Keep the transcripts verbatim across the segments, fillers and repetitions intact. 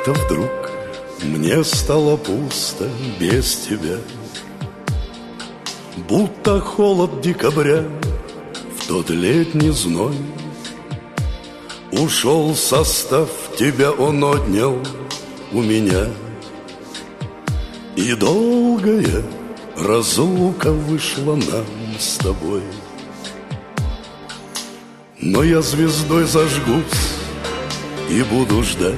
Как-то вдруг мне стало пусто без тебя, будто холод декабря в тот летний зной. Ушел состав, тебя он отнял у меня, и долгая разлука вышла нам с тобой. Но я звездой зажгусь и буду ждать,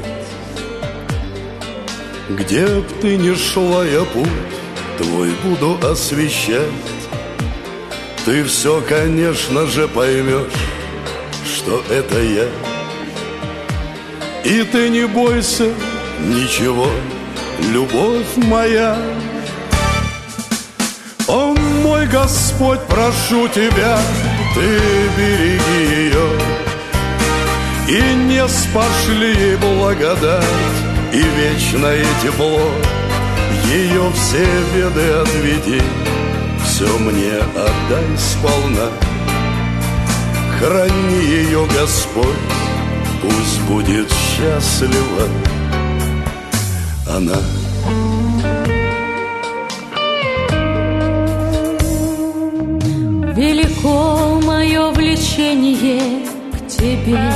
где б ты ни шла, я путь твой буду освещать. Ты все, конечно же, поймешь, что это я. И ты не бойся ничего, любовь моя. О, мой Господь, прошу тебя, ты береги ее, и не спошли ей благодать и вечное тепло. Ее все беды отведи, все мне отдай сполна. Храни ее, Господь, пусть будет счастлива она. Велико мое влечение к тебе,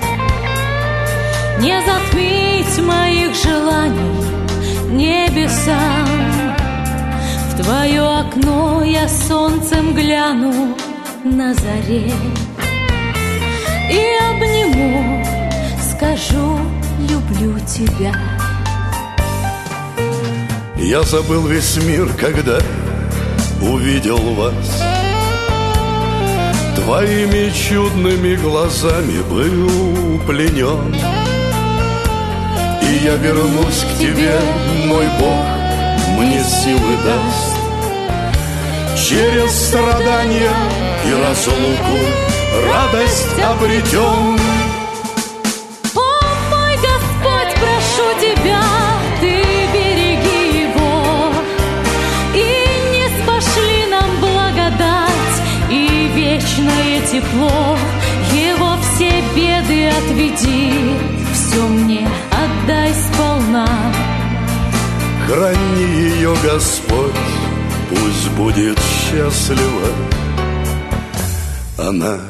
не затмить моих желаний небесам. В твое окно я солнцем гляну на заре и обниму, скажу, люблю тебя. Я забыл весь мир, когда увидел вас. Твоими чудными глазами был пленен. И я вернусь к тебе, мой Бог мне силы даст. Через страдания и разлуку радость обретем. О, мой Господь, прошу тебя, ты береги его, и не спошли нам благодать и вечное тепло. Его все беды отведи, все мне отдай сполна. Храни ее, Господь, пусть будет счастлива она.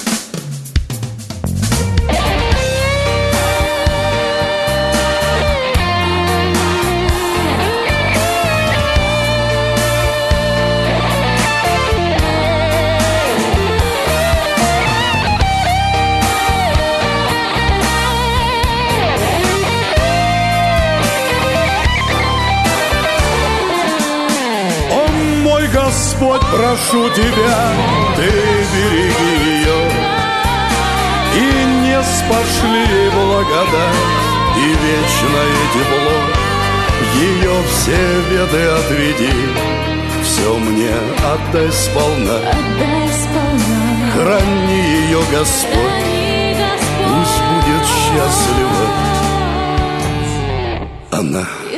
Господь, прошу тебя, ты береги ее, и не спошли благодать и вечное тепло. Ее все беды отведи, все мне отдай сполна. Отдай сполна. Храни ее, Господь, Храни, Господь, пусть будет счастлива она.